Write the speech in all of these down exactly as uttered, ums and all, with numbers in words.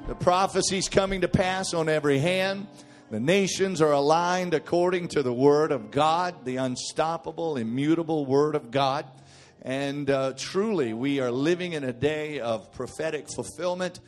The prophecy's coming to pass on every hand. The nations are aligned according to the Word of God, the unstoppable, immutable Word of God. And uh, truly, we are living in a day of prophetic fulfillment.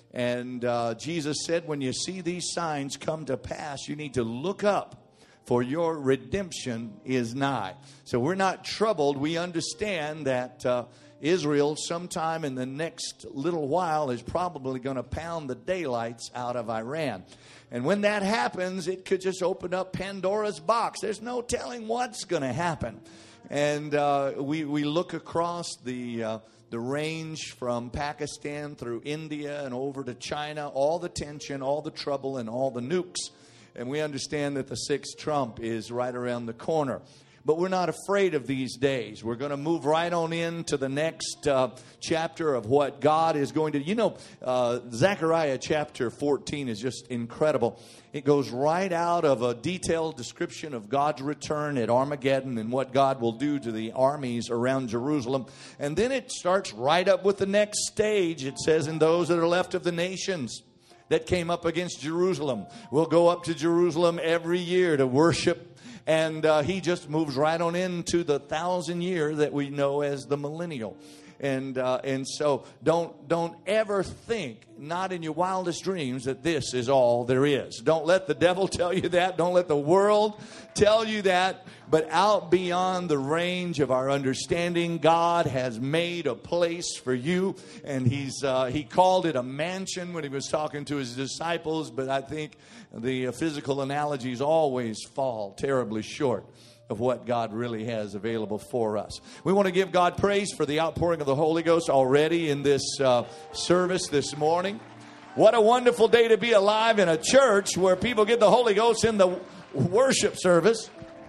And uh, Jesus said, when you see these signs come to pass, you need to look up, for your redemption is nigh. So we're not troubled. We understand that uh, Israel, sometime in the next little while, is probably going to pound the daylights out of Iran. And when that happens, it could just open up Pandora's box. There's no telling what's going to happen. And uh, we, we look across the... Uh, The range from Pakistan through India and over to China, all the tension, all the trouble, and all the nukes. And we understand that the sixth trump is right around the corner. But we're not afraid of these days. We're going to move right on into the next uh, chapter of what God is going to... You know, uh, Zechariah chapter fourteen is just incredible. It goes right out of a detailed description of God's return at Armageddon and what God will do to the armies around Jerusalem. And then it starts right up with the next stage. It says, "And those that are left of the nations that came up against Jerusalem will go up to Jerusalem every year to worship." And uh, he just moves right on into the thousand year that we know as the millennial. And uh, and so don't don't ever think, not in your wildest dreams, that this is all there is. Don't let the devil tell you that. Don't let the world tell you that. But out beyond the range of our understanding, God has made a place for you. And he's uh, he called it a mansion when he was talking to his disciples. But I think the physical analogies always fall terribly short of what God really has available for us. We want to give God praise for the outpouring of the Holy Ghost already in this uh, service this morning. What a wonderful day to be alive in a church where people get the Holy Ghost in the worship service.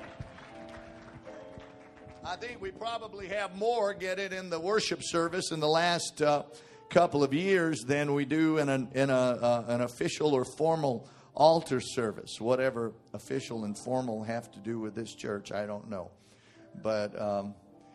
I think we probably have more get it in the worship service in the last uh, couple of years than we do in, an, in a, uh, an official or formal altar service. Whatever official and formal have to do with this church, I don't know. But um,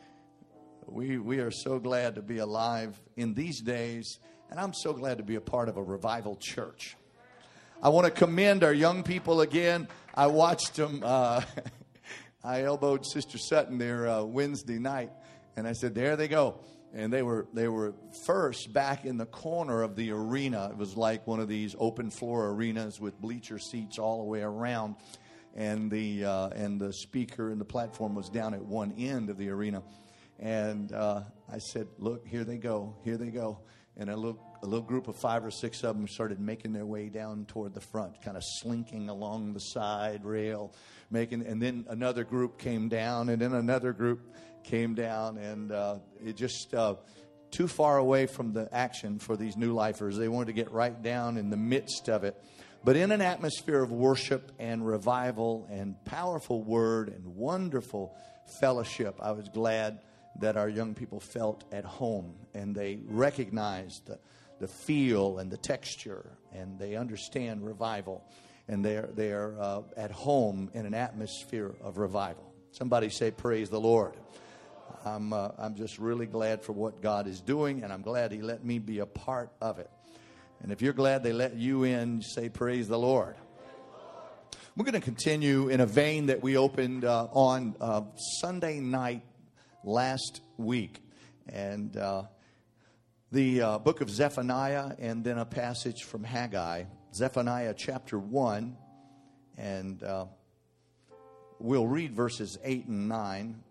we we are so glad to be alive in these days. And I'm so glad to be a part of a revival church. I want to commend our young people again. I watched them. Uh, I elbowed Sister Sutton there uh, Wednesday night. And I said, there they go. And they were they were first back in the corner of the arena. It was like one of these open floor arenas with bleacher seats all the way around. And the uh, and the speaker and the platform was down at one end of the arena. And uh, I said, look, here they go, here they go. And a little a little group of five or six of them started making their way down toward the front, kind of slinking along the side rail, making. And then another group came down, and then another group came down, and uh, it just uh, too far away from the action for these new lifers. They wanted to get right down in the midst of it. But in an atmosphere of worship and revival and powerful word and wonderful fellowship, I was glad that our young people felt at home, and they recognized the, the feel and the texture, and they understand revival, and they're, they're uh, at home in an atmosphere of revival. Somebody say, praise the Lord. I'm uh, I'm just really glad for what God is doing, and I'm glad He let me be a part of it. And if you're glad they let you in, say praise the Lord. We're going to continue in a vein that we opened uh, on uh, Sunday night last week. And uh, the uh, book of Zephaniah, and then a passage from Haggai. Zephaniah chapter one, and uh, we'll read verses eight and nine.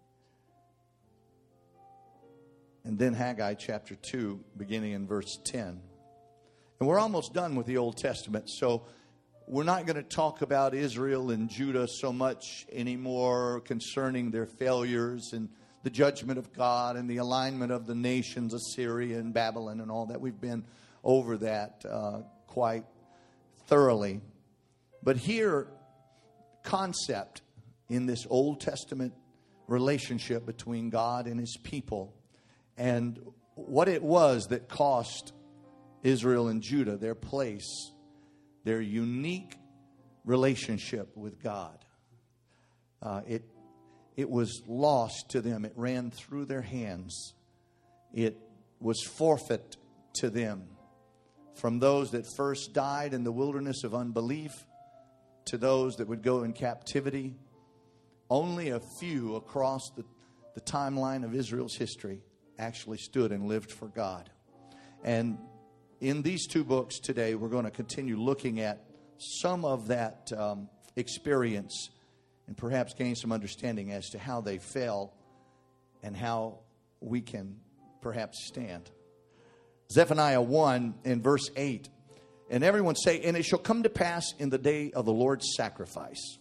And then Haggai chapter two, beginning in verse ten. And we're almost done with the Old Testament, so we're not going to talk about Israel and Judah so much anymore concerning their failures and the judgment of God and the alignment of the nations, Assyria and Babylon and all that. We've been over that uh, quite thoroughly. But here, concept in this Old Testament relationship between God and His people, and what it was that cost Israel and Judah their place, their unique relationship with God. Uh, it it was lost to them. It ran through their hands. It was forfeit to them from those that first died in the wilderness of unbelief to those that would go in captivity, only a few across the, the timeline of Israel's history actually stood and lived for God. And in these two books today, we're going to continue looking at some of that um, experience and perhaps gain some understanding as to how they fell and how we can perhaps stand. Zephaniah one in verse eight. And everyone say, and it shall come to pass in the day of the Lord's sacrifice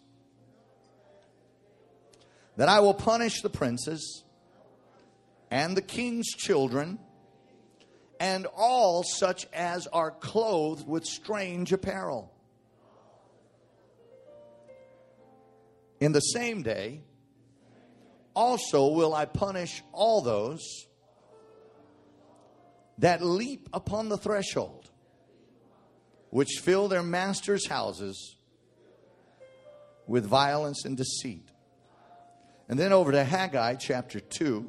that I will punish the princes and the king's children and all such as are clothed with strange apparel. In the same day also will I punish all those that leap upon the threshold, which fill their masters' houses with violence and deceit. And then over to Haggai chapter two,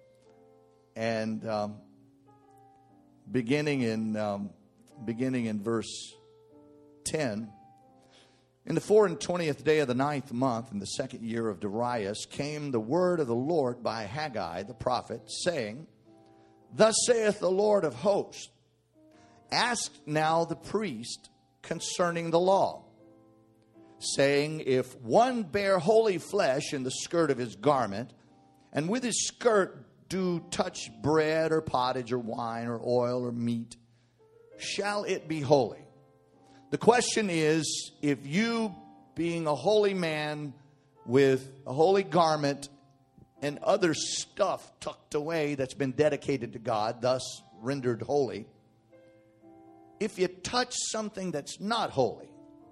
and um, beginning in um, beginning in verse ten. In the four and twentieth day of the ninth month, in the second year of Darius, came the word of the Lord by Haggai the prophet, saying, Thus saith the Lord of hosts, ask now the priest concerning the law, saying, if one bear holy flesh in the skirt of his garment, and with his skirt do touch bread or pottage or wine or oil or meat, shall it be holy? The question is, if you, being a holy man with a holy garment and other stuff tucked away that's been dedicated to God, thus rendered holy, if you touch something that's not holy,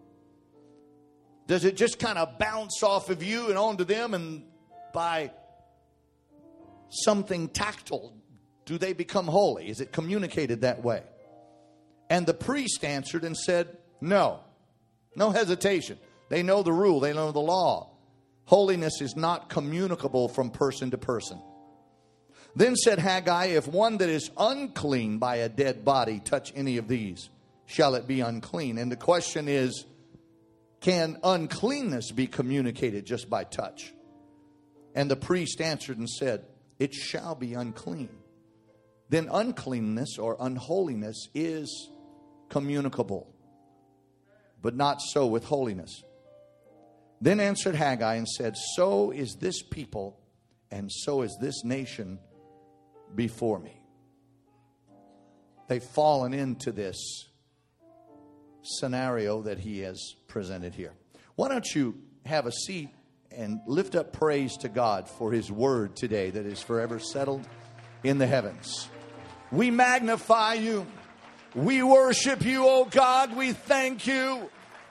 does it just kind of bounce off of you and onto them, and by something tactile, do they become holy? Is it communicated that way? And the priest answered and said, no. No hesitation. They know the rule. They know the law. Holiness is not communicable from person to person. Then said Haggai, if one that is unclean by a dead body touch any of these, shall it be unclean? And the question is, can uncleanness be communicated just by touch? And the priest answered and said, it shall be unclean. Then uncleanness or unholiness is communicable, but not so with holiness. Then answered Haggai and said, so is this people and so is this nation before me. They've fallen into this scenario that he has presented here. Why don't you have a seat and lift up praise to God for his word today that is forever settled in the heavens. We magnify you. We worship you, oh God. We thank you.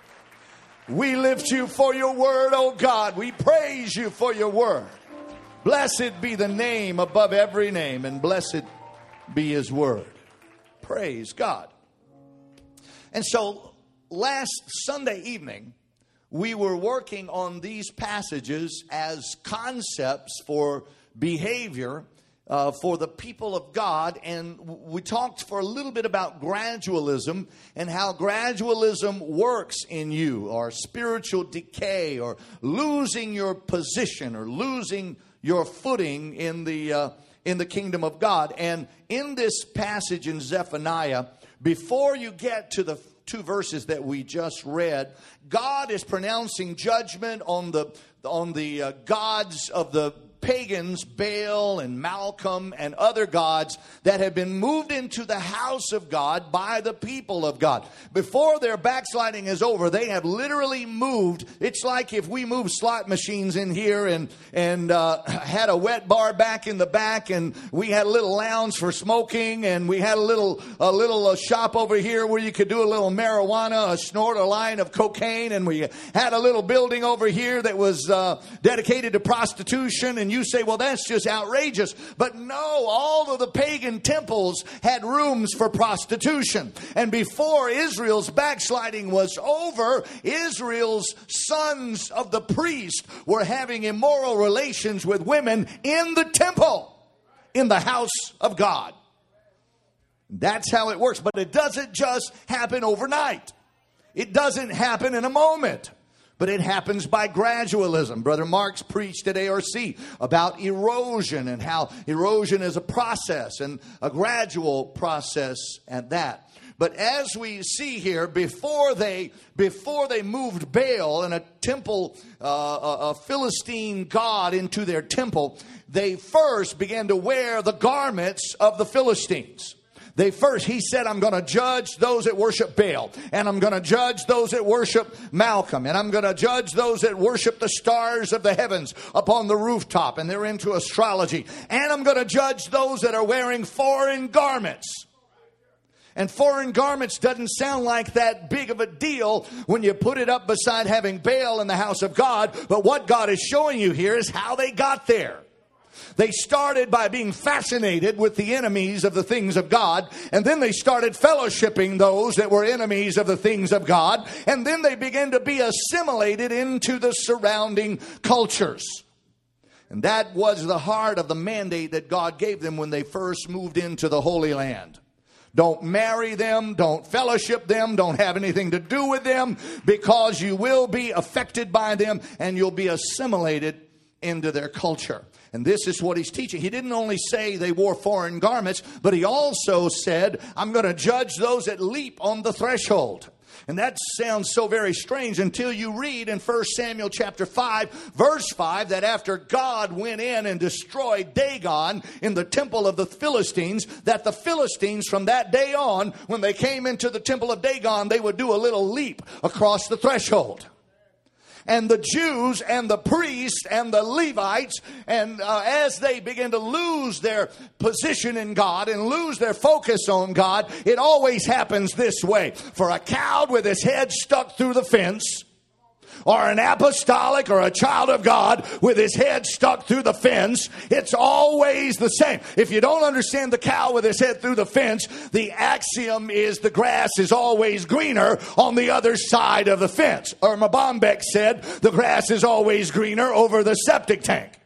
We lift you for your word, oh God. We praise you for your word. Blessed be the name above every name, and blessed be his word. Praise God. And so last Sunday evening, we were working on these passages as concepts for behavior Uh, for the people of God, and we talked for a little bit about gradualism and how gradualism works in you, or spiritual decay, or losing your position, or losing your footing in the uh, in the kingdom of God. And in this passage in Zephaniah, before you get to the two verses that we just read, God is pronouncing judgment on the on the uh, gods of the pagans, Baal and Malcolm and other gods that have been moved into the house of God by the people of God. Before their backsliding is over, they have literally moved. It's like if we moved slot machines in here and and uh, had a wet bar back in the back, and we had a little lounge for smoking, and we had a little a little uh, shop over here where you could do a little marijuana, a snort, a line of cocaine, and we had a little building over here that was uh, dedicated to prostitution. And you say, well, that's just outrageous. But no, all of the pagan temples had rooms for prostitution. And before Israel's backsliding was over, Israel's sons of the priest were having immoral relations with women in the temple, in the house of God. That's how it works. But it doesn't just happen overnight. It doesn't happen in a moment. But it happens by gradualism. Brother Marks preached at A R C about erosion and how erosion is a process and a gradual process at that. But as we see here, before they before they moved Baal and a temple, uh, a, a Philistine god into their temple, they first began to wear the garments of the Philistines. They first, he said, I'm going to judge those that worship Baal. And I'm going to judge those that worship Malcolm. And I'm going to judge those that worship the stars of the heavens upon the rooftop. And they're into astrology. And I'm going to judge those that are wearing foreign garments. And foreign garments doesn't sound like that big of a deal when you put it up beside having Baal in the house of God. But what God is showing you here is how they got there. They started by being fascinated with the enemies of the things of God. And then they started fellowshipping those that were enemies of the things of God. And then they began to be assimilated into the surrounding cultures. And that was the heart of the mandate that God gave them when they first moved into the Holy Land. Don't marry them, don't fellowship them, don't have anything to do with them, because you will be affected by them and you'll be assimilated into their culture. And this is what he's teaching. He didn't only say they wore foreign garments, but he also said, I'm going to judge those that leap on the threshold. And that sounds so very strange until you read in First Samuel chapter five, verse five, that after God went in and destroyed Dagon in the temple of the Philistines, that the Philistines from that day on, when they came into the temple of Dagon, they would do a little leap across the threshold. And the Jews and the priests and the Levites, and uh, as they begin to lose their position in God and lose their focus on God, it always happens this way. For a cow with his head stuck through the fence, or an apostolic or a child of God with his head stuck through the fence, it's always the same. If you don't understand the cow with his head through the fence, the axiom is the grass is always greener on the other side of the fence. Or Bombeck said, the grass is always greener over the septic tank.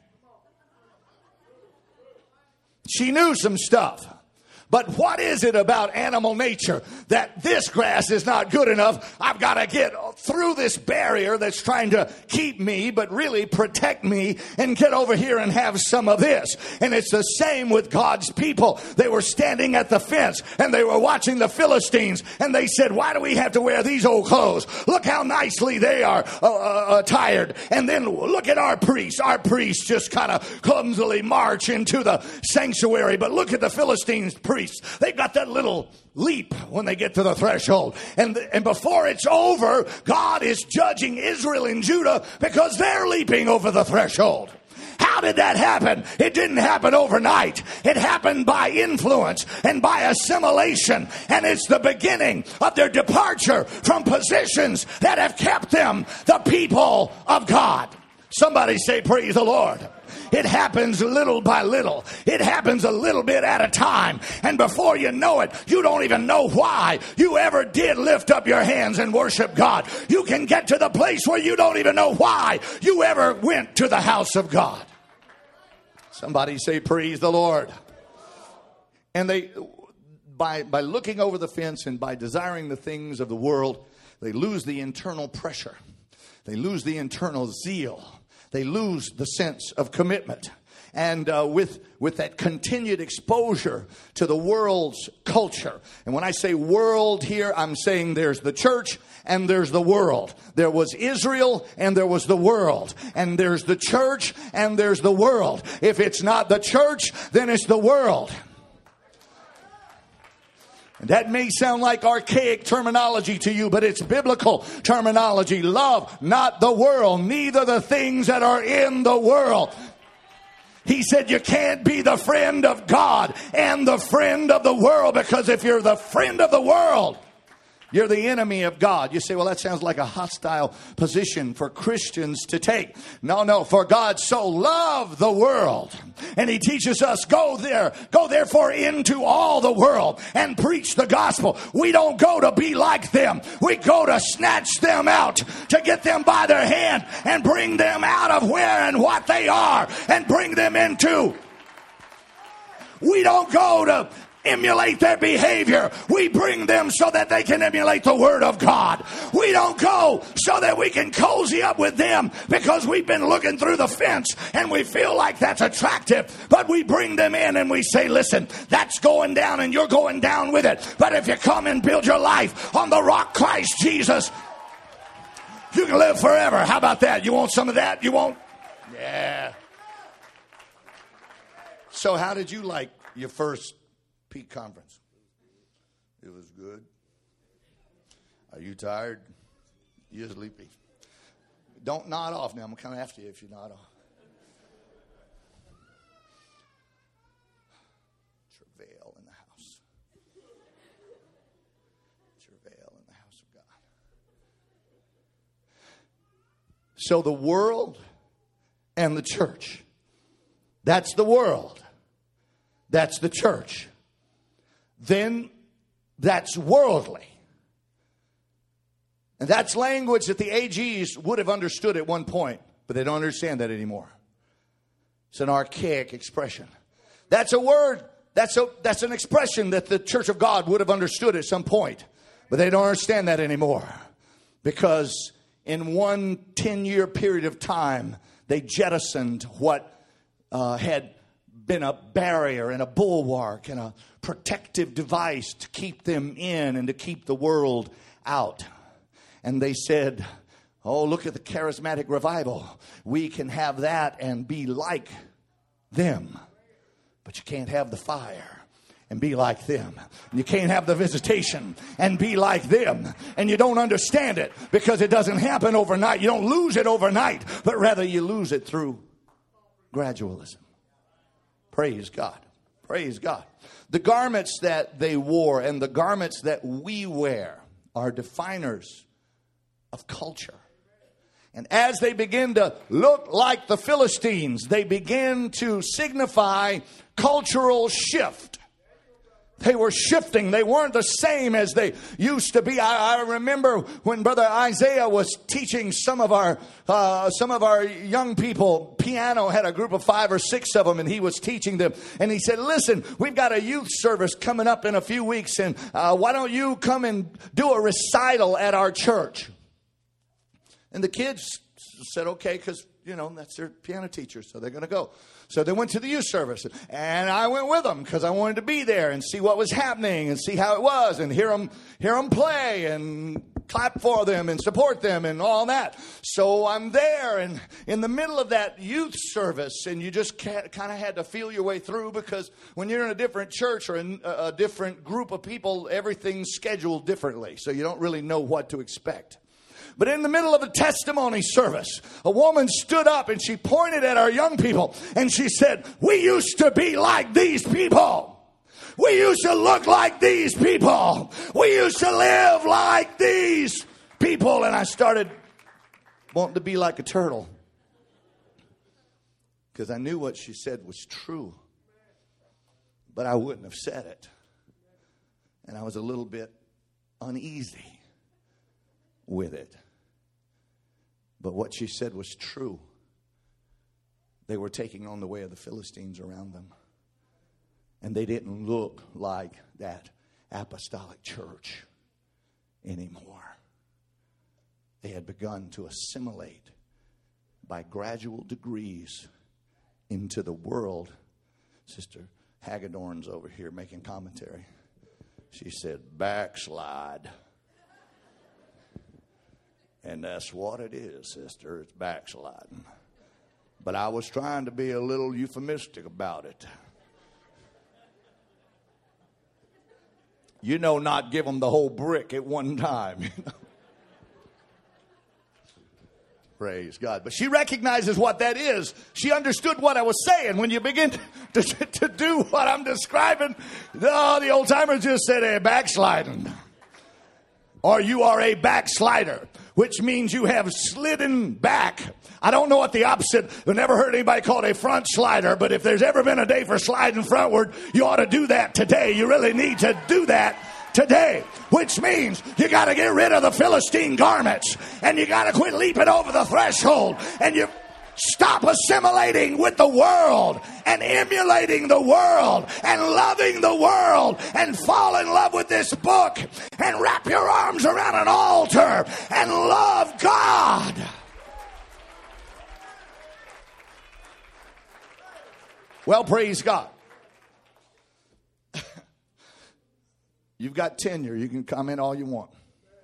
She knew some stuff. But what is it about animal nature that this grass is not good enough? I've got to get through this barrier that's trying to keep me, but really protect me, and get over here and have some of this. And it's the same with God's people. They were standing at the fence and they were watching the Philistines, and they said, why do we have to wear these old clothes? Look how nicely they are uh, uh, attired. And then look at our priests. Our priests just kind of clumsily march into the sanctuary. But look at the Philistines' priests. They've got that little leap when they get to the threshold. And, and before it's over, God is judging Israel and Judah because they're leaping over the threshold. How did that happen? It didn't happen overnight. It happened by influence and by assimilation. And it's the beginning of their departure from positions that have kept them the people of God. Somebody say, praise the Lord. It happens little by little. It happens a little bit at a time. And before you know it, you don't even know why you ever did lift up your hands and worship God. You can get to the place where you don't even know why you ever went to the house of God. Somebody say, praise the Lord. And they, by, by looking over the fence and by desiring the things of the world, they lose the internal pressure. They lose the internal zeal. They lose the sense of commitment. And uh, with with that continued exposure to the world's culture. And when I say world here, I'm saying there's the church and there's the world. There was Israel and there was the world. And there's the church and there's the world. If it's not the church, then it's the world. That may sound like archaic terminology to you, but it's biblical terminology. Love not the world, neither the things that are in the world. He said you can't be the friend of God and the friend of the world, because if you're the friend of the world, you're the enemy of God. You say, well, that sounds like a hostile position for Christians to take. No, no, for God so loved the world. And he teaches us, go there, go therefore into all the world and preach the gospel. We don't go to be like them. We go to snatch them out, to get them by their hand and bring them out of where and what they are and bring them into. We don't go to emulate their behavior. We bring them so that they can emulate the Word of God. We don't go so that we can cozy up with them because we've been looking through the fence and we feel like that's attractive. But we bring them in and we say, listen, that's going down and you're going down with it. But if you come and build your life on the rock Christ Jesus, you can live forever. How about that? You want some of that? You want? Yeah. So how did you like your first Peak Conference? It was good. Are you tired? You're sleepy. Don't nod off now. I'm coming after you if you nod off. Travail in the house. Travail in the house of God. So the world and the church. That's the world. That's the church. Then that's worldly. And that's language that the A Gs would have understood at one point, but they don't understand that anymore. It's an archaic expression. That's a word, that's a that's an expression that the Church of God would have understood at some point, but they don't understand that anymore. Because in one ten-year period of time, they jettisoned what uh, had been a barrier and a bulwark and a protective device to keep them in and to keep the world out. And they said, oh, look at the charismatic revival. We can have that and be like them. But you can't have the fire and be like them. You can't have the visitation and be like them. And you don't understand it because it doesn't happen overnight. You don't lose it overnight, but rather you lose it through gradualism. Praise God. Praise God. The garments that they wore and the garments that we wear are definers of culture. And as they begin to look like the Philistines, they begin to signify cultural shift. They were shifting. They weren't the same as they used to be. I, I remember when Brother Isaiah was teaching some of our uh, some of our young people piano. Had a group of five or six of them, and he was teaching them. And he said, "Listen, we've got a youth service coming up in a few weeks, and uh, why don't you come and do a recital at our church?" And the kids said, "Okay," because you know that's their piano teacher, so they're going to go. So they went to the youth service, and I went with them because I wanted to be there and see what was happening and see how it was and hear them, hear them play and clap for them and support them and all that. So I'm there and in the middle of that youth service, and you just kind of had to feel your way through because when you're in a different church or in a different group of people, everything's scheduled differently. So you don't really know what to expect. But in the middle of a testimony service, a woman stood up and she pointed at our young people and she said, "We used to be like these people. We used to look like these people. We used to live like these people." And I started wanting to be like a turtle because I knew what she said was true, but I wouldn't have said it. And I was a little bit uneasy with it. But what she said was true. They were taking on the way of the Philistines around them. And they didn't look like that apostolic church anymore. They had begun to assimilate by gradual degrees into the world. Sister Hagedorn's over here making commentary. She said, "Backslide." And that's what it is, sister. It's backsliding. But I was trying to be a little euphemistic about it. You know, not give them the whole brick at one time. You know? Praise God. But she recognizes what that is. She understood what I was saying. When you begin to, to, to do what I'm describing, oh, the old timers just said, "Hey, backsliding." Or you are a backslider, which means you have slidden back. I don't know what the opposite. I've never heard anybody called a front slider, but if there's ever been a day for sliding frontward, you ought to do that today. You really need to do that today, which means you got to get rid of the Philistine garments and you got to quit leaping over the threshold and you Stop assimilating with the world and emulating the world and loving the world, and fall in love with this book and wrap your arms around an altar and love God. Well, praise God. You've got tenure. You can comment all you want.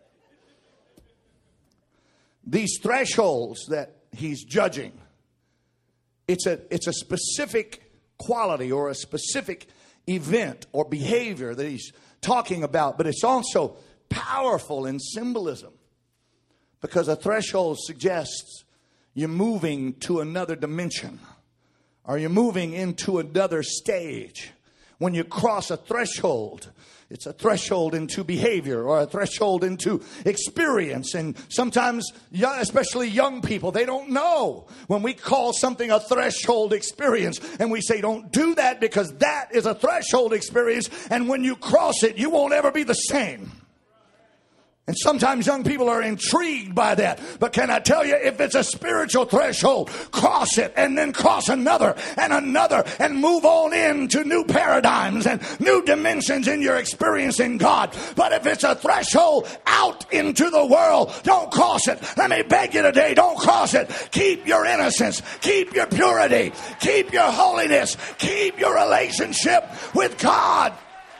These thresholds that he's judging, it's a, it's a specific quality or a specific event or behavior that he's talking about, but it's also powerful in symbolism, because a threshold suggests you're moving to another dimension, or you're moving into another stage. When you cross a threshold, it's a threshold into behavior or a threshold into experience. And sometimes, especially young people, they don't know when we call something a threshold experience. And we say, don't do that, because that is a threshold experience. And when you cross it, you won't ever be the same. And sometimes young people are intrigued by that. But can I tell you, if it's a spiritual threshold, cross it and then cross another and another and move on into new paradigms and new dimensions in your experience in God. But if it's a threshold out into the world, don't cross it. Let me beg you today, don't cross it. Keep your innocence. Keep your purity. Keep your holiness. Keep your relationship with God.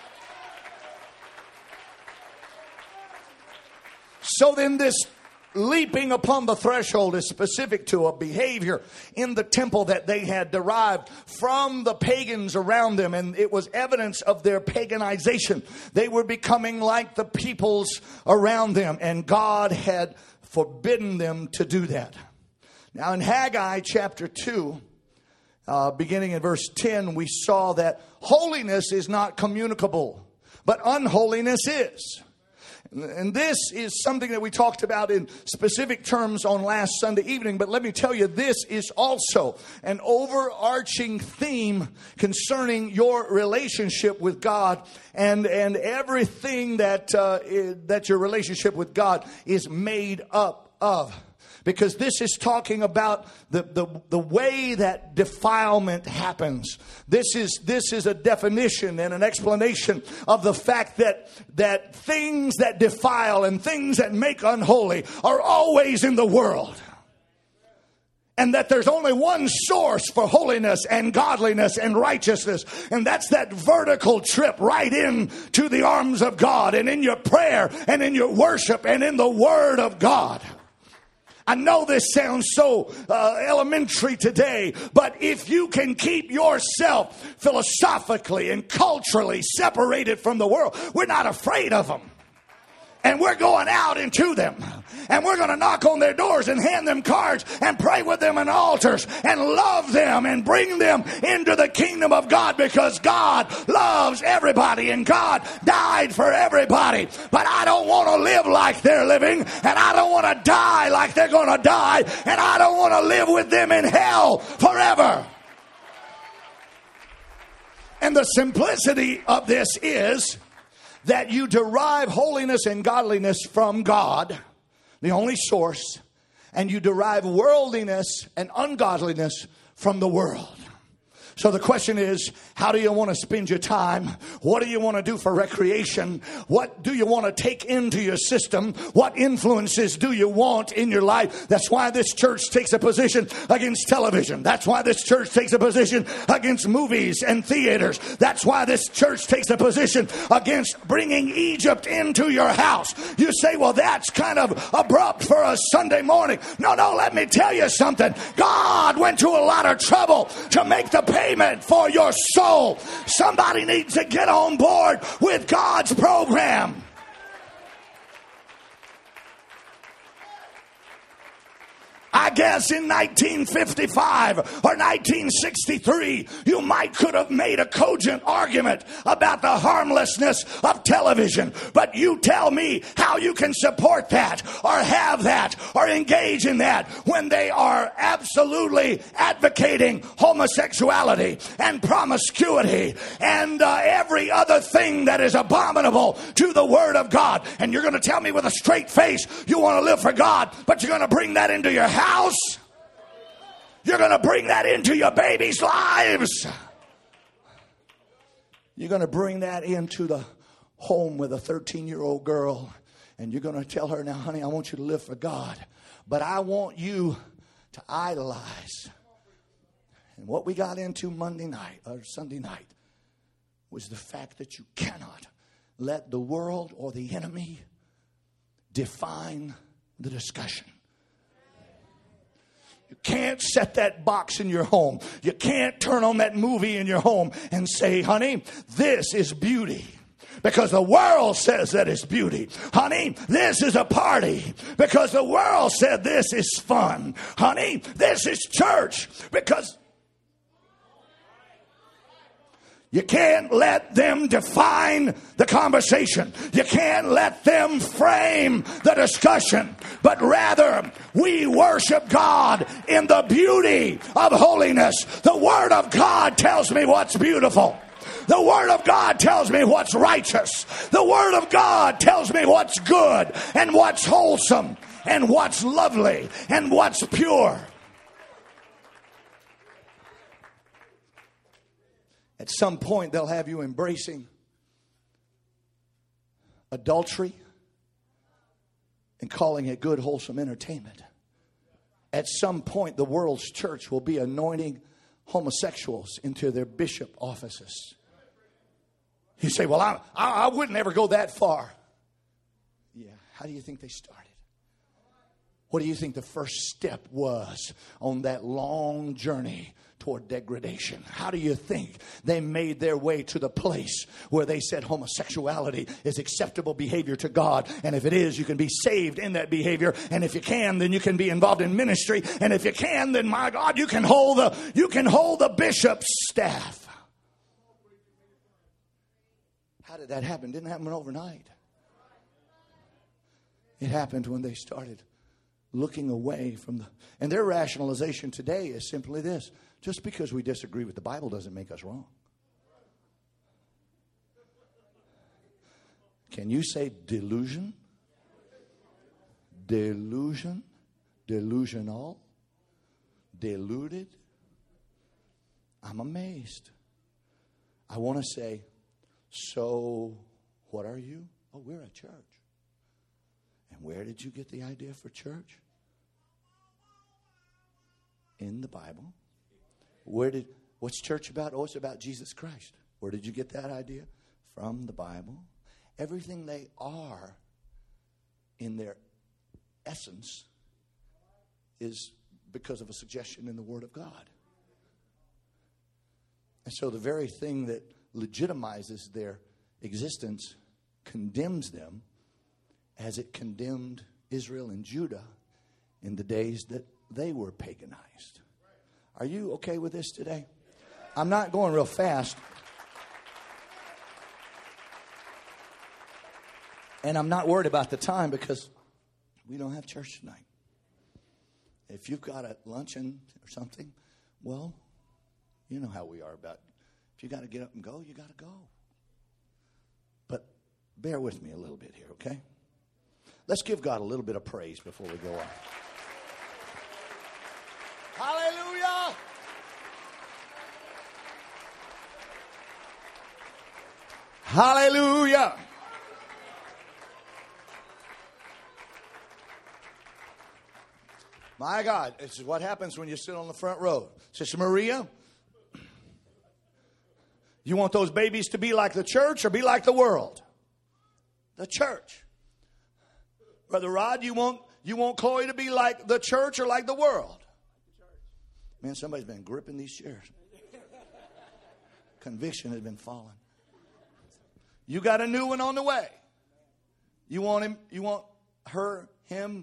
So then this leaping upon the threshold is specific to a behavior in the temple that they had derived from the pagans around them. And it was evidence of their paganization. They were becoming like the peoples around them. And God had forbidden them to do that. Now in Haggai chapter two, uh, beginning in verse ten, we saw that holiness is not communicable, but unholiness is. And this is something that we talked about in specific terms on last Sunday evening. But let me tell you, this is also an overarching theme concerning your relationship with God, and, and everything that, uh, that your relationship with God is made up of. Because this is talking about the, the, the way that defilement happens. This is, this is a definition and an explanation of the fact that, that things that defile and things that make unholy are always in the world. And that there's only one source for holiness and godliness and righteousness. And that's that vertical trip right in to the arms of God, and in your prayer and in your worship and in the Word of God. I know this sounds so uh, elementary today, but if you can keep yourself philosophically and culturally separated from the world, we're not afraid of them. And we're going out into them. And we're going to knock on their doors and hand them cards and pray with them on altars and love them and bring them into the kingdom of God, because God loves everybody and God died for everybody. But I don't want to live like they're living, and I don't want to die like they're going to die, and I don't want to live with them in hell forever. And the simplicity of this is that you derive holiness and godliness from God, the only source, and you derive worldliness and ungodliness from the world. So the question is, how do you want to spend your time? What do you want to do for recreation? What do you want to take into your system? What influences do you want in your life? That's why this church takes a position against television. That's why this church takes a position against movies and theaters. That's why this church takes a position against bringing Egypt into your house. You say, well, that's kind of abrupt for a Sunday morning. No, no, let me tell you something. God went to a lot of trouble to make the payment for your soul. Somebody needs to get on board with God's program. I guess in nineteen fifty-five or nineteen sixty-three, you might could have made a cogent argument about the harmlessness of television. But you tell me how you can support that or have that or engage in that when they are absolutely advocating homosexuality and promiscuity and uh, every other thing that is abominable to the Word of God. And you're going to tell me with a straight face you want to live for God, but you're going to bring that into your house? You're going to bring that into your babies' lives. You're going to bring that into the home with a thirteen-year-old girl. And you're going to tell her, now, honey, I want you to live for God. But I want you to idolize. And what we got into Monday night or Sunday night was the fact that you cannot let the world or the enemy define the discussion. You can't set that box in your home. You can't turn on that movie in your home and say, honey, this is beauty. Because the world says that it's beauty. Honey, this is a party. Because the world said this is fun. Honey, this is church. Because you can't let them define the conversation. You can't let them frame the discussion. But rather, we worship God in the beauty of holiness. The Word of God tells me what's beautiful. The Word of God tells me what's righteous. The Word of God tells me what's good and what's wholesome and what's lovely and what's pure. At some point, they'll have you embracing adultery and calling it good, wholesome entertainment. At some point, the world's church will be anointing homosexuals into their bishop offices. You say, well, I, I, I wouldn't ever go that far. Yeah, how do you think they started? What do you think the first step was on that long journey toward degradation? How do you think they made their way to the place where they said homosexuality is acceptable behavior to God? And if it is, you can be saved in that behavior. And if you can, then you can be involved in ministry. And if you can, then my God, you can hold the, you can hold the bishop's staff. How did that happen? It didn't happen overnight. It happened when they started looking away from the... And their rationalization today is simply this. Just because we disagree with the Bible doesn't make us wrong. Can you say delusion? Delusion? Delusional? Deluded? I'm amazed. I want to say, so what are you? Oh, we're a church. And where did you get the idea for church? In the Bible. Where did, what's church about? Oh, it's about Jesus Christ. Where did you get that idea? From the Bible. Everything they are in their essence is because of a suggestion in the Word of God. And so the very thing that legitimizes their existence condemns them as it condemned Israel and Judah in the days that they were paganized. Are you okay with this today? I'm not going real fast. And I'm not worried about the time because we don't have church tonight. If you've got a luncheon or something, well, you know how we are about it. If you got to get up and go, you got to go. But bear with me a little bit here, okay? Let's give God a little bit of praise before we go on. Hallelujah! Hallelujah! My God, this is what happens when you sit on the front row. Sister Maria, you want those babies to be like the church or be like the world? The church. Brother Rod, you want you want Chloe to be like the church or like the world? Man, somebody's been gripping these chairs. Conviction has been falling. You got a new one on the way. You want him, you want her, him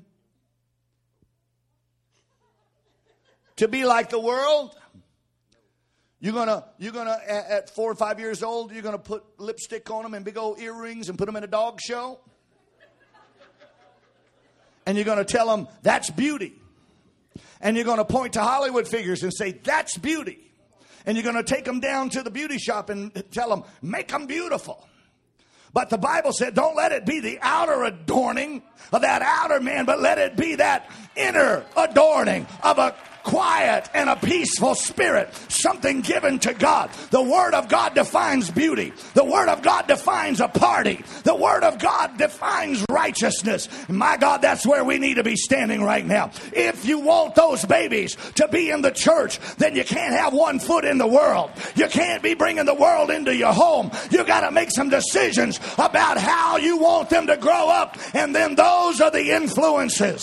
to be like the world? You're gonna, you're gonna at, at four or five years old, you're gonna put lipstick on them and big old earrings and put them in a dog show? And you're gonna tell them that's beauty. And you're going to point to Hollywood figures and say, that's beauty. And you're going to take them down to the beauty shop and tell them, make them beautiful. But the Bible said, don't let it be the outer adorning of that outer man, but let it be that inner adorning of a quiet and a peaceful spirit, something given to God. The Word of God defines beauty. The Word of God defines a party. The Word of God defines righteousness. My God, that's where we need to be standing right now. If you want those babies to be in the church, then you can't have one foot in the world. You can't be bringing the world into your home. You got to make some decisions about how you want them to grow up, and then those are the influences.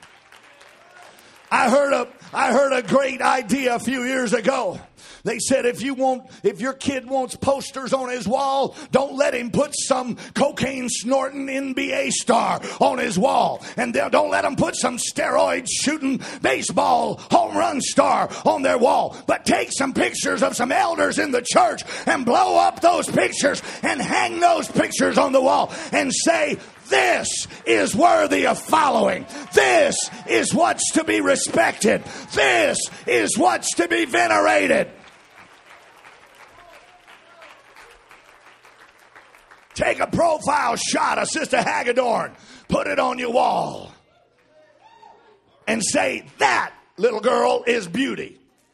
I heard a I heard a great idea a few years ago. They said if you want, if your kid wants posters on his wall, don't let him put some cocaine snorting N B A star on his wall. And don't let him put some steroid shooting baseball home run star on their wall. But take some pictures of some elders in the church and blow up those pictures and hang those pictures on the wall and say, this is worthy of following. This is what's to be respected. This is what's to be venerated. Take a profile shot of Sister Hagedorn, put it on your wall, and say, that little girl is beauty.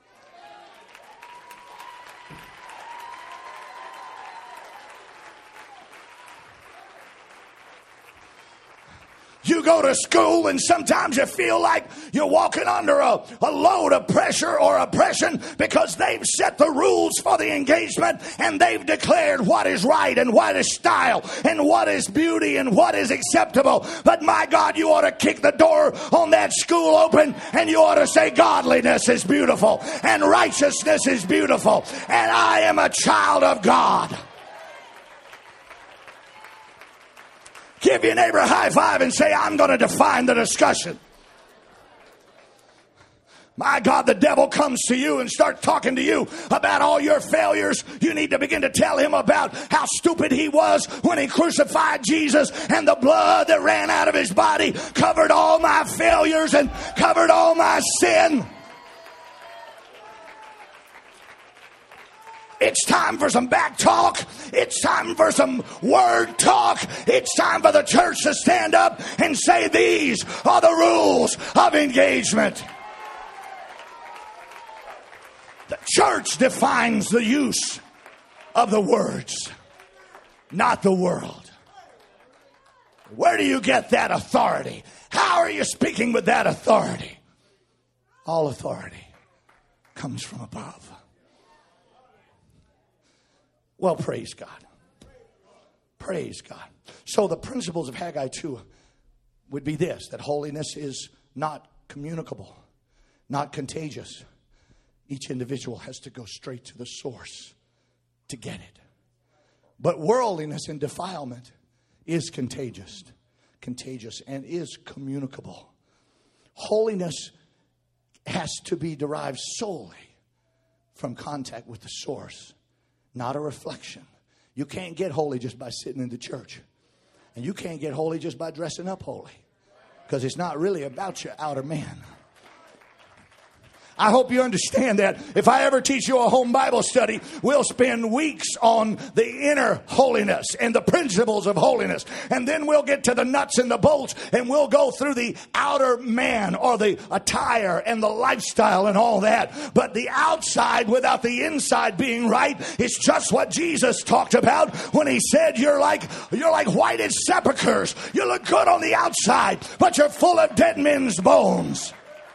You go to school and sometimes you feel like you're walking under a, a load of pressure or oppression because they've set the rules for the engagement and they've declared what is right and what is style and what is beauty and what is acceptable. But my God, you ought to kick the door on that school open and you ought to say godliness is beautiful and righteousness is beautiful and I am a child of God. Give your neighbor a high five and say, I'm going to define the discussion. My God, the devil comes to you and starts talking to you about all your failures. You need to begin to tell him about how stupid he was when he crucified Jesus and the blood that ran out of his body covered all my failures and covered all my sin. It's time for some back talk. It's time for some word talk. It's time for the church to stand up and say, these are the rules of engagement. The church defines the use of the words, not the world. Where do you get that authority? How are you speaking with that authority? All authority comes from above. Well, praise God. Praise God. So the principles of Haggai two would be this, that holiness is not communicable, not contagious. Each individual has to go straight to the source to get it. But worldliness and defilement is contagious, contagious and is communicable. Holiness has to be derived solely from contact with the source, not a reflection. You can't get holy just by sitting in the church. And you can't get holy just by dressing up holy. Because it's not really about your outer man. I hope you understand that. If I ever teach you a home Bible study, we'll spend weeks on the inner holiness and the principles of holiness. And then we'll get to the nuts and the bolts and we'll go through the outer man or the attire and the lifestyle and all that. But the outside without the inside being right is just what Jesus talked about when he said you're like, you're like whited sepulchres. You look good on the outside, but you're full of dead men's bones.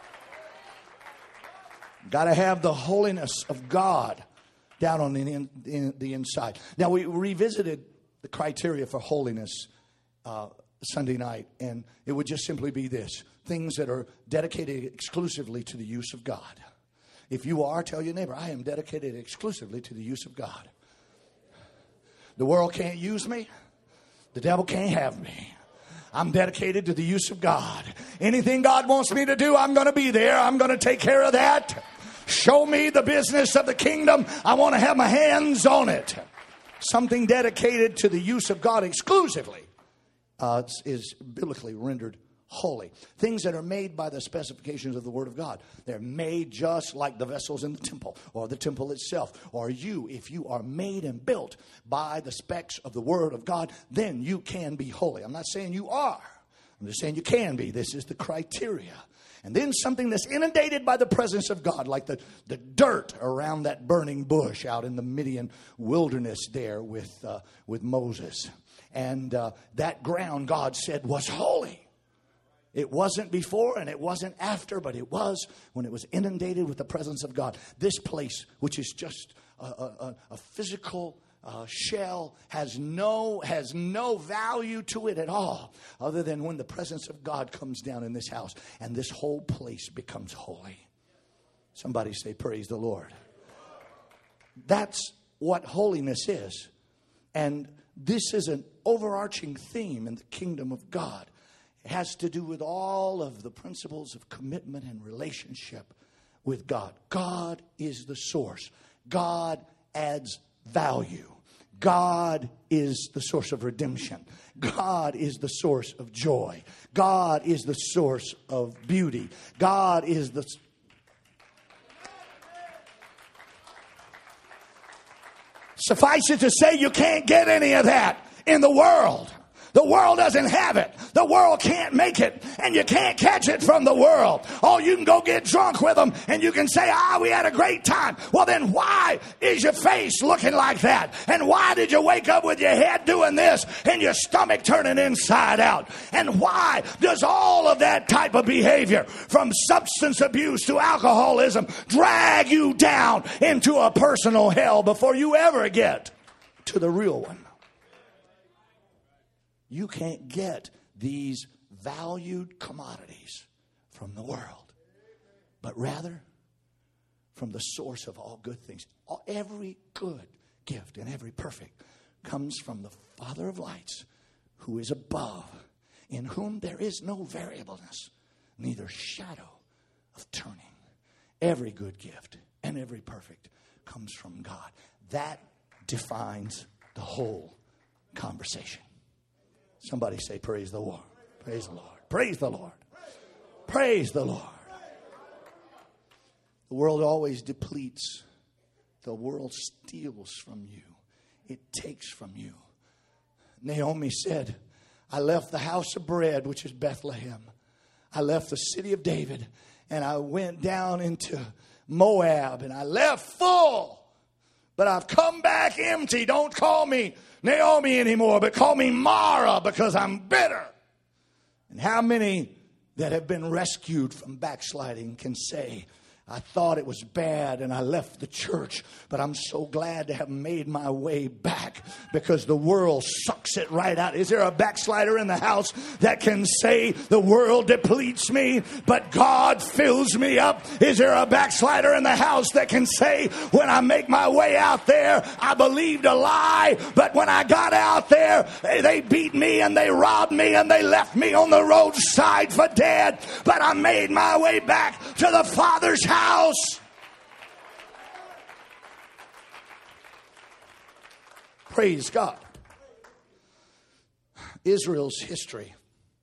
Got to have the holiness of God down on the, in, in, the inside. Now, we revisited the criteria for holiness uh, Sunday night, and it would just simply be this. Things that are dedicated exclusively to the use of God. If you are, tell your neighbor, I am dedicated exclusively to the use of God. The world can't use me. The devil can't have me. I'm dedicated to the use of God. Anything God wants me to do, I'm going to be there. I'm going to take care of that. Show me the business of the kingdom. I want to have my hands on it. Something dedicated to the use of God exclusively uh, is biblically rendered holy. Things that are made by the specifications of the Word of God. They're made just like the vessels in the temple or the temple itself. Or you, if you are made and built by the specs of the Word of God, then you can be holy. I'm not saying you are. I'm just saying you can be. This is the criteria. And then something that's inundated by the presence of God, like the, the dirt around that burning bush out in the Midian wilderness there with, uh, with Moses. And uh, that ground, God said, was holy. It wasn't before and it wasn't after, but it was when it was inundated with the presence of God. This place, which is just a, a, a physical uh, shell, has no, has no value to it at all, other than when the presence of God comes down in this house and this whole place becomes holy. Somebody say, praise the Lord. That's what holiness is. And this is an overarching theme in the kingdom of God. It has to do with all of the principles of commitment and relationship with God. God is the source. God adds value. God is the source of redemption. God is the source of joy. God is the source of beauty. God is the... Suffice it to say, you can't get any of that in the world. The world doesn't have it. The world can't make it. And you can't catch it from the world. Oh, you can go get drunk with them and you can say, ah, we had a great time. Well, then why is your face looking like that? And why did you wake up with your head doing this and your stomach turning inside out? And why does all of that type of behavior, from substance abuse to alcoholism, drag you down into a personal hell before you ever get to the real one? You can't get these valued commodities from the world, but rather from the source of all good things. All, every good gift and every perfect comes from the Father of lights, who is above, in whom there is no variableness, neither shadow of turning. Every good gift and every perfect comes from God. That defines the whole conversation. Somebody say, praise the Lord. Praise the Lord. Praise the Lord. Praise the Lord. The world always depletes. The world steals from you. It takes from you. Naomi said, I left the house of bread, which is Bethlehem. I left the city of David, and I went down into Moab, and I left full. But I've come back empty. Don't call me Naomi anymore, but call me Mara, because I'm bitter. And how many that have been rescued from backsliding can say, I thought it was bad and I left the church, but I'm so glad to have made my way back, because the world sucks it right out. Is there a backslider in the house that can say the world depletes me, but God fills me up? Is there a backslider in the house that can say, when I make my way out there, I believed a lie, but when I got out there, they beat me and they robbed me and they left me on the roadside for dead, but I made my way back to the Father's house. House. Praise God. Israel's history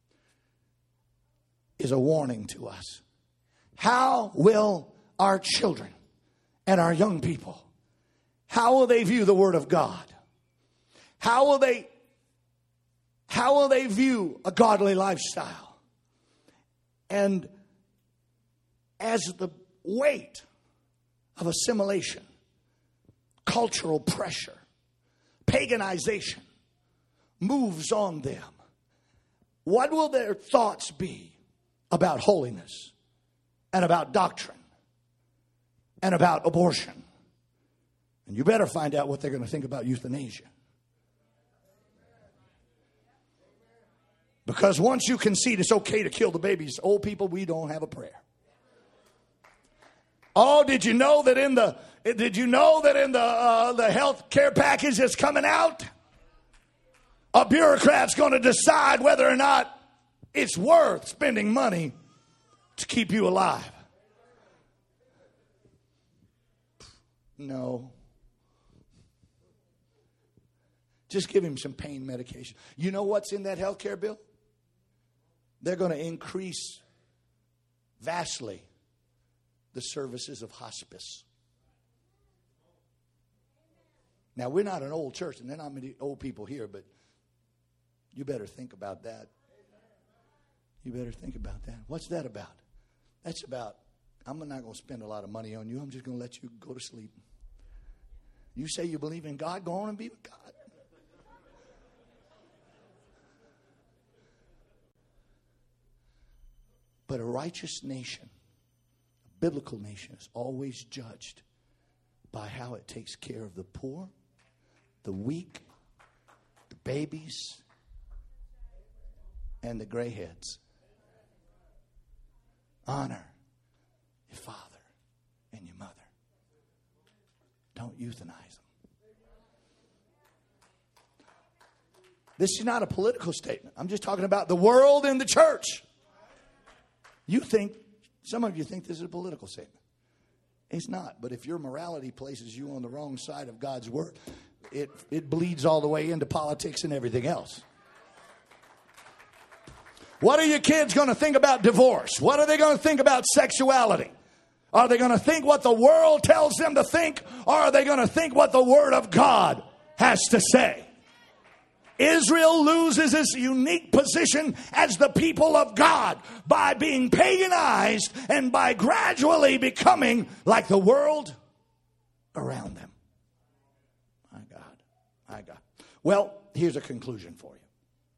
is a warning to us. How will our children and our young people, how will they view the Word of God? How will they, how will they view a godly lifestyle? And as the weight of assimilation, cultural pressure, paganization moves on them, what will their thoughts be about holiness and about doctrine and about abortion? And you better find out what they're going to think about euthanasia. Because once you concede it's okay to kill the babies, old people, we don't have a prayer. Oh, did you know that in the did you know that in the uh, the health care package that's coming out, a bureaucrat's going to decide whether or not it's worth spending money to keep you alive? No. Just give him some pain medication. You know what's in that health care bill? They're going to increase vastly the services of hospice. Now, we're not an old church, and there are not many old people here, but you better think about that. You better think about that. What's that about? That's about, I'm not going to spend a lot of money on you. I'm just going to let you go to sleep. You say you believe in God, go on and be with God. But a righteous nation, a biblical nation, is always judged by how it takes care of the poor, the weak, the babies, and the gray heads. Honor your father and your mother. Don't euthanize them. This is not a political statement. I'm just talking about the world and the church. You think, some of you think this is a political statement. It's not. But if your morality places you on the wrong side of God's word, it, it bleeds all the way into politics and everything else. What are your kids going to think about divorce? What are they going to think about sexuality? Are they going to think what the world tells them to think? Or are they going to think what the Word of God has to say? Israel loses its unique position as the people of God by being paganized and by gradually becoming like the world around them. My God, my God. Well, here's a conclusion for you.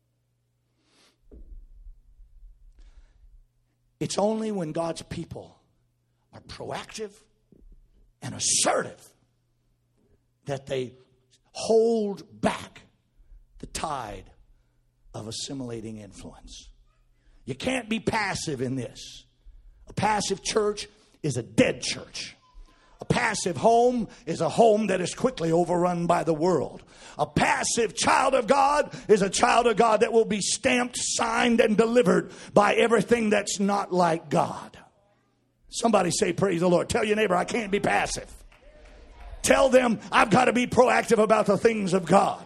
It's only when God's people are proactive and assertive that they hold back the tide of assimilating influence. You can't be passive in this. A passive church is a dead church. A passive home is a home that is quickly overrun by the world. A passive child of God is a child of God that will be stamped, signed, and delivered by everything that's not like God. Somebody say, praise the Lord. Tell your neighbor, I can't be passive. Tell them, I've got to be proactive about the things of God.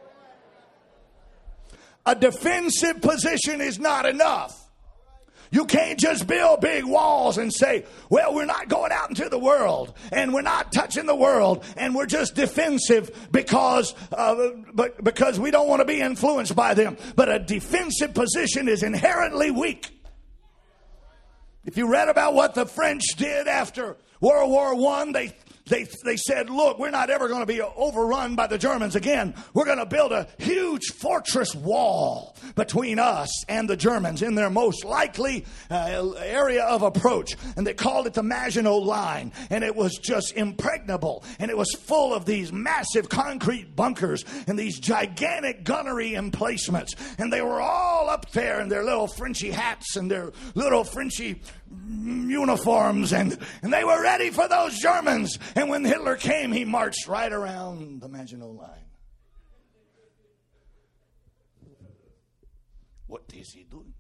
A defensive position is not enough. You can't just build big walls and say, well, we're not going out into the world and we're not touching the world and we're just defensive because, uh, but because we don't want to be influenced by them. But a defensive position is inherently weak. If you read about what the French did after World War One, they They, they said, look, we're not ever going to be overrun by the Germans again. We're going to build a huge fortress wall between us and the Germans in their most likely uh, area of approach. And they called it the Maginot Line. And it was just impregnable. And it was full of these massive concrete bunkers and these gigantic gunnery emplacements. And they were all up there in their little Frenchy hats and their little Frenchy uniforms. And, and they were ready for those Germans. And when Hitler came, he marched right around the Maginot Line. What is he doing?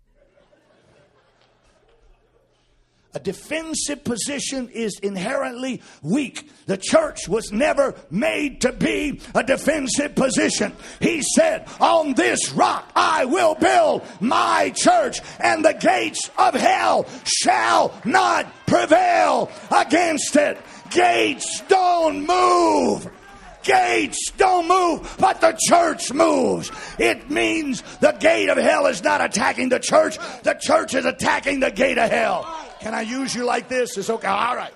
A defensive position is inherently weak. The church was never made to be a defensive position. He said, on this rock I will build my church, and the gates of hell shall not prevail against it. Gates don't move. Gates don't move, but the church moves. It means the gate of hell is not attacking the church. The church is attacking the gate of hell. Can I use you like this? It's okay. All right.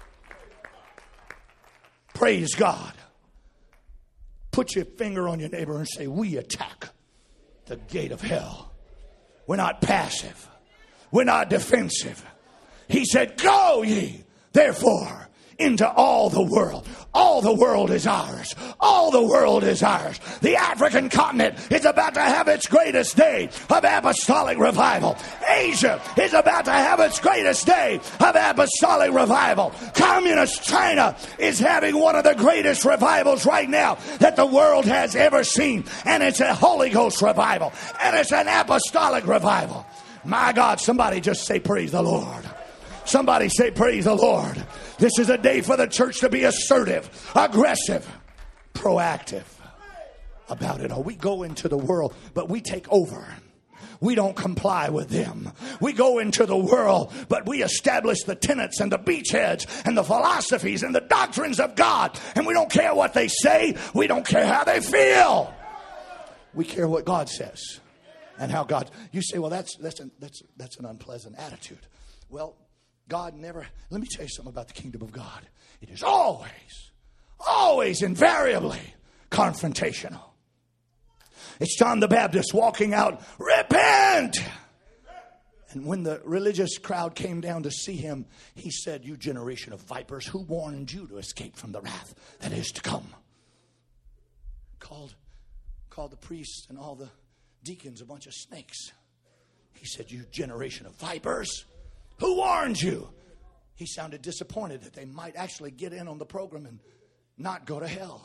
Praise God. Put your finger on your neighbor and say, we attack the gate of hell. We're not passive. We're not defensive. He said, go ye, therefore, into all the world. All the world is ours. All the world is ours. The African continent is about to have its greatest day of apostolic revival. Asia is about to have its greatest day of apostolic revival. Communist China is having one of the greatest revivals right now that the world has ever seen. And it's a Holy Ghost revival. And it's an apostolic revival. My God, somebody just say praise the Lord. Somebody say praise the Lord. This is a day for the church to be assertive, aggressive, proactive about it all. We go into the world, but we take over. We don't comply with them. We go into the world, but we establish the tenets and the beachheads and the philosophies and the doctrines of God. And we don't care what they say. We don't care how they feel. We care what God says and how God. You say, well, that's that's an, that's that's an unpleasant attitude. Well, God never, let me tell you something about the kingdom of God. It is always, always invariably confrontational. It's John the Baptist walking out, repent! And when the religious crowd came down to see him, he said, you generation of vipers, who warned you to escape from the wrath that is to come? Called, called the priests and all the deacons a bunch of snakes. He said, you generation of vipers, who warned you? He sounded disappointed that they might actually get in on the program and not go to hell.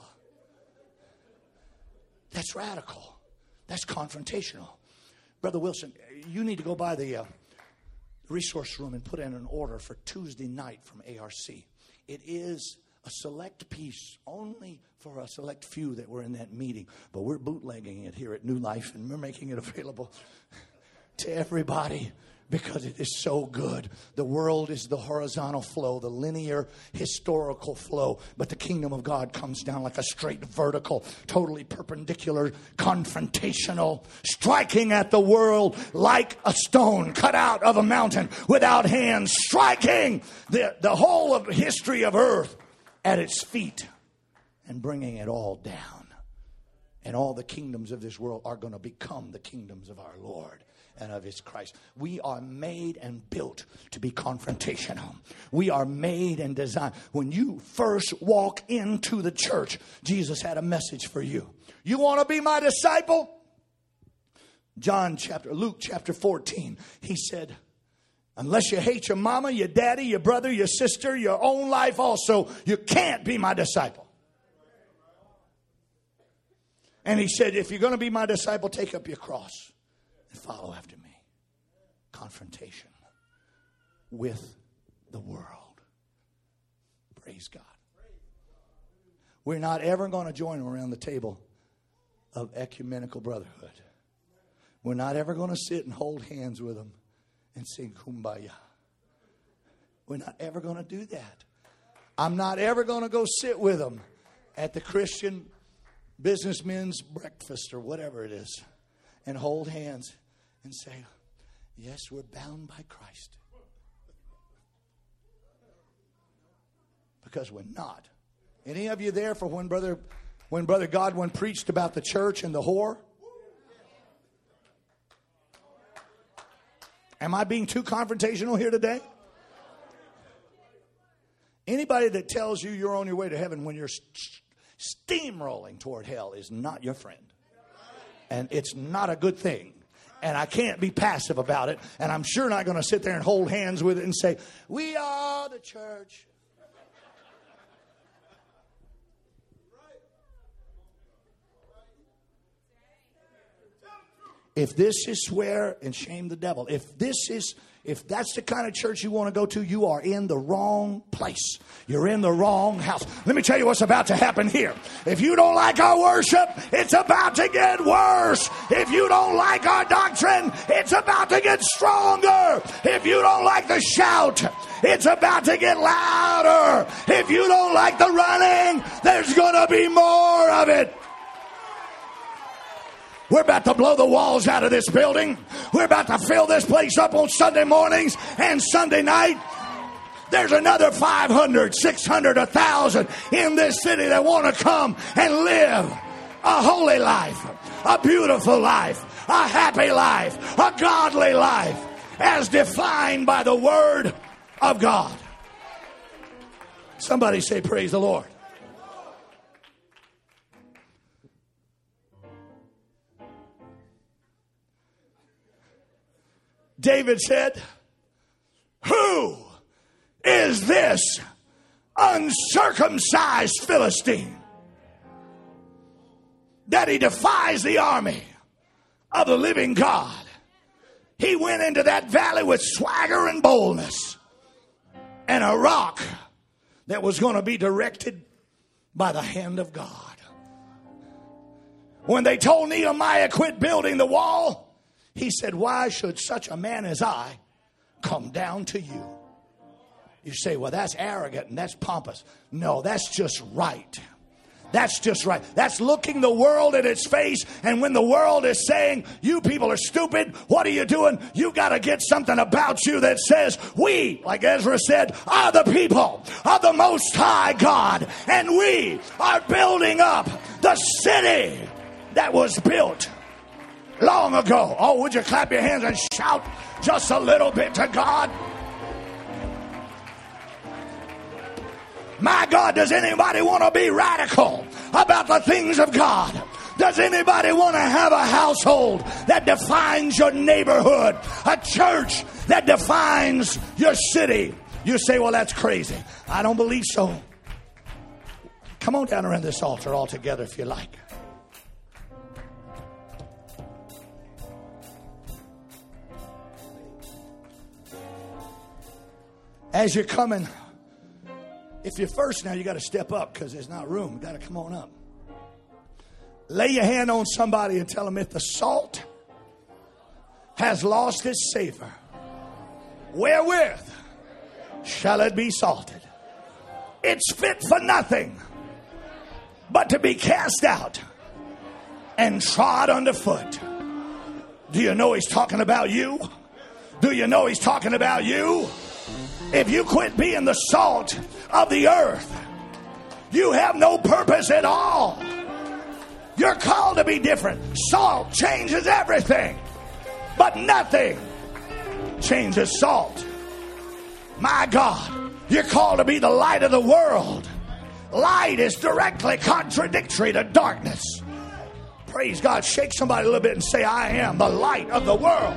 That's radical. That's confrontational. Brother Wilson, you need to go by the uh, resource room and put in an order for Tuesday night from A R C. It is a select piece only for a select few that were in that meeting. But we're bootlegging it here at New Life, and we're making it available to everybody because it is so good. The world is the horizontal flow, the linear historical flow. But the kingdom of God comes down like a straight vertical, totally perpendicular, confrontational, striking at the world like a stone cut out of a mountain without hands, striking the, the whole of history of earth at its feet and bringing it all down. And all the kingdoms of this world are going to become the kingdoms of our Lord and of his Christ. We are made and built to be confrontational. We are made and designed. When you first walk into the church, Jesus had a message for you. You want to be my disciple? John chapter, Luke chapter fourteen, he said, unless you hate your mama, your daddy, your brother, your sister, your own life also, you can't be my disciple. And he said, if you're going to be my disciple, take up your cross and follow after me. Confrontation with the world. Praise God. We're not ever going to join around the table of ecumenical brotherhood. We're not ever going to sit and hold hands with them and sing Kumbaya. We're not ever going to do that. I'm not ever going to go sit with them at the Christian businessmen's breakfast or whatever it is and hold hands and say, yes, we're bound by Christ. Because we're not. Any of you there for when brother when Brother Godwin preached about the church and the whore? Am I being too confrontational here today? Anybody that tells you you're on your way to heaven when you're steamrolling toward hell is not your friend. And it's not a good thing. And I can't be passive about it. And I'm sure not going to sit there and hold hands with it and say, we are the church. If this is swear and shame the devil, if this is, if that's the kind of church you want to go to, you are in the wrong place. You're in the wrong house. Let me tell you what's about to happen here. If you don't like our worship, it's about to get worse. If you don't like our doctrine, it's about to get stronger. If you don't like the shout, it's about to get louder. If you don't like the running, there's going to be more of it. We're about to blow the walls out of this building. We're about to fill this place up on Sunday mornings and Sunday night. There's another five hundred, six hundred, one thousand in this city that want to come and live a holy life, a beautiful life, a happy life, a godly life as defined by the Word of God. Somebody say, praise the Lord. David said, who is this uncircumcised Philistine that he defies the army of the living God? He went into that valley with swagger and boldness and a rock that was going to be directed by the hand of God. When they told Nehemiah quit building the wall, he said, why should such a man as I come down to you? You say, well, that's arrogant and that's pompous. No, that's just right. That's just right. That's looking the world in its face. And when the world is saying, you people are stupid, what are you doing? You got to get something about you that says, we, like Ezra said, are the people of the Most High God. And we are building up the city that was built long ago. Oh, would you clap your hands and shout just a little bit to God? My God, does anybody want to be radical about the things of God? Does anybody want to have a household that defines your neighborhood? A church that defines your city? You say, well, that's crazy. I don't believe so. Come on down around this altar all together if you like. As you're coming, if you're first now, you got to step up because there's not room. You got to come on up. Lay your hand on somebody and tell them, if the salt has lost its savor, wherewith shall it be salted? It's fit for nothing but to be cast out and trod underfoot. Do you know he's talking about you? Do you know he's talking about you? If you quit being the salt of the earth, you have no purpose at all. You're called to be different. Salt changes everything, but nothing changes salt. My God, you're called to be the light of the world. Light is directly contradictory to darkness. Praise God. Shake somebody a little bit and say, I am the light of the world.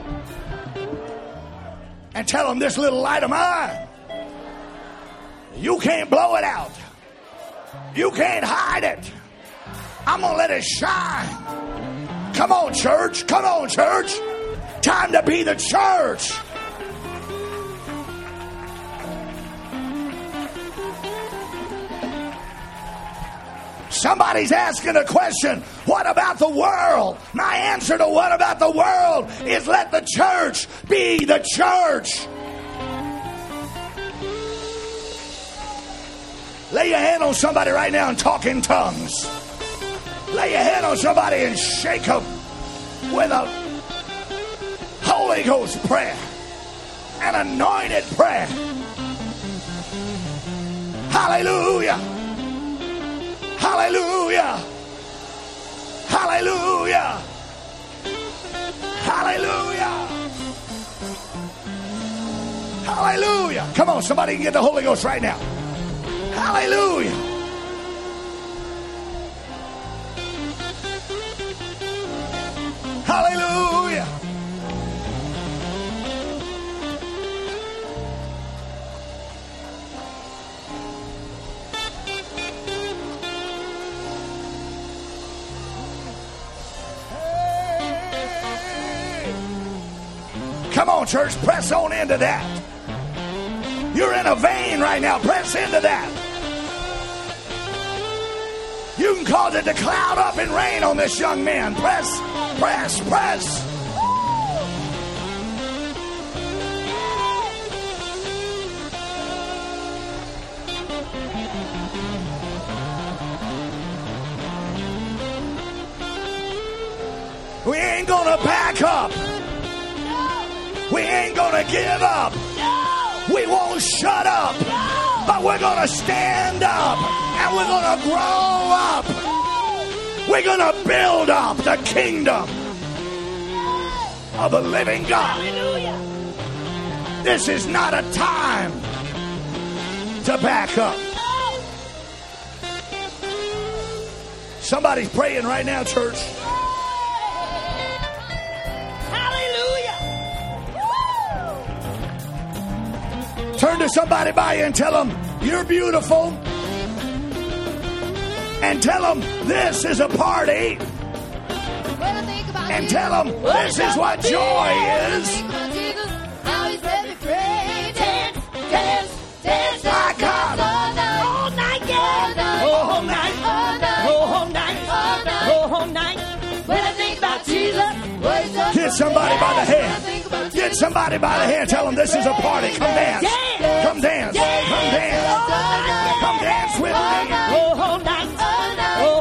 And tell them, this little light of mine, you can't blow it out. You can't hide it. I'm going to let it shine. Come on, church. Come on, church. Time to be the church. Somebody's asking a question. What about the world? My answer to what about the world is let the church be the church. Lay your hand on somebody right now and talk in tongues. Lay your hand on somebody and shake them with a Holy Ghost prayer, an anointed prayer. Hallelujah. Hallelujah. Hallelujah. Hallelujah. Hallelujah. Come on, somebody can get the Holy Ghost right now. Hallelujah. Hallelujah. Come on, church, press on into that. You're in a vein right now. Press into that. You can cause it to cloud up and rain on this young man. Press, press, press. We ain't gonna back up. We ain't gonna give up. We won't shut up. But we're gonna stand up. And we're gonna grow up. We're gonna build up the kingdom of the living God. This is not a time to back up. Somebody's praying right now, church. Turn to somebody by you and tell them, you're beautiful. And tell them, this is a party. And tell them, this is what joy is. My God. All night, yeah. All night. All night. All night. When I think about Jesus. Get somebody by the hand. Get somebody by the hand. Tell them this is a party. Come dance. Come dance. Come dance. Come dance with me. All night.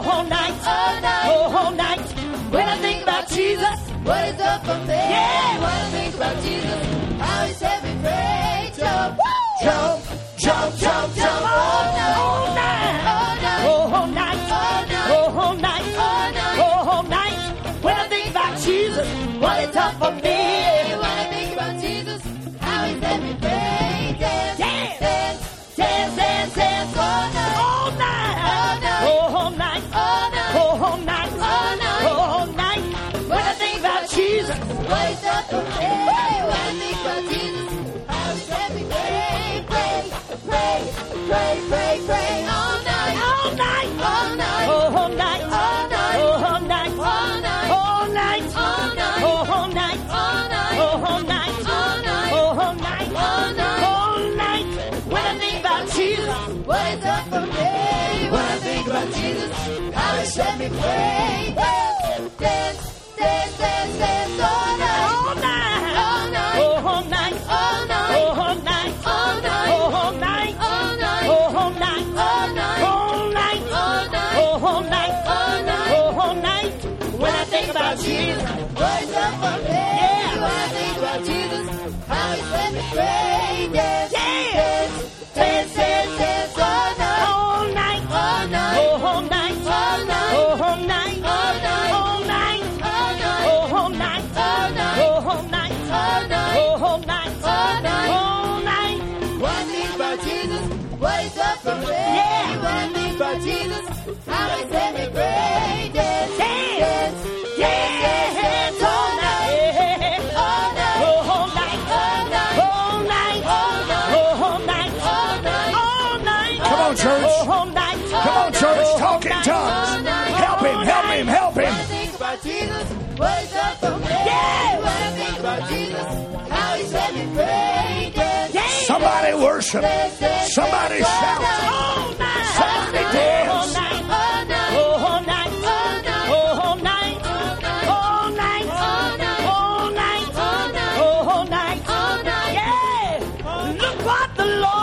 what He's done for me. Yeah. What I think about Jesus, how He set me free. Jump, Jump, jump, jump, jump. all night, All night. all night, All night. all night, All night. all night. All night. When I think about Jesus, what He's done for me. When I think about Jesus, how He set me free. Dance, Dance. dance, dance, dance, dance all night, All night. all night, All night. all night, All night. all night. All night. When I think about Jesus. What He's done for me. When I think about Jesus, how He set me free. Pray, pray, pray, pray, pray all night, All night. all night, All night. all night, All night. all night, All night. all night, All night. all night, All night. all night, All night. all night. All night. When I think about Jesus. What He's done for me. When I think about Jesus, how He set me free. Dance, dance, dance, dance, dance all night, All night. all night, All night. all night, All night. all night, All night. all night, All night. all night, All night. all night, All night. all night. All night. When I think about Jesus. What He's done for me. Yeah. When I think about Jesus, how He set me free. Dance, Dance. dance, dance, dance all night, All night. all night, All night. all night, All night. all night, All night. all night, All night. all night, All night. all night, All night. all night. All night. When I think about Jesus, what He's done for me. Yeah. When I think about Jesus, how He set me free. Dance, Dance. dance, dance, dance all night, all night, All night. all night, All night. all night, All night. all night, All night. Come on, church. All night. Come on, church. Talk in tongues. Help him, help him, help When I him. think about Jesus, what He's done for me. Yeah. When I think about Jesus, how He set me free. Dance, Dance. Somebody worship. dance, dance, Somebody dance all shout. night, All night. Somebody All dance. night. all night, All night. all night, All night. all night, All night. all night, All night. all night, All night. all night. Yeah. Look what the Lord